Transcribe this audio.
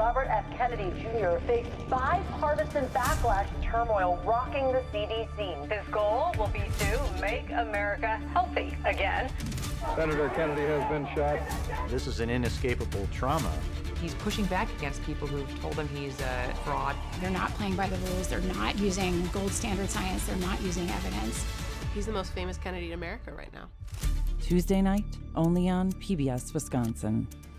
Robert F. Kennedy Jr. faced bipartisan backlash turmoil rocking the CDC. His goal will be to make America healthy again. Senator Kennedy has been shot. This is an inescapable trauma. He's pushing back against people who've told him he's a fraud. They're not playing by the rules. They're not using gold standard science. They're not using evidence. He's the most famous Kennedy in America right now. Tuesday night, only on PBS Wisconsin.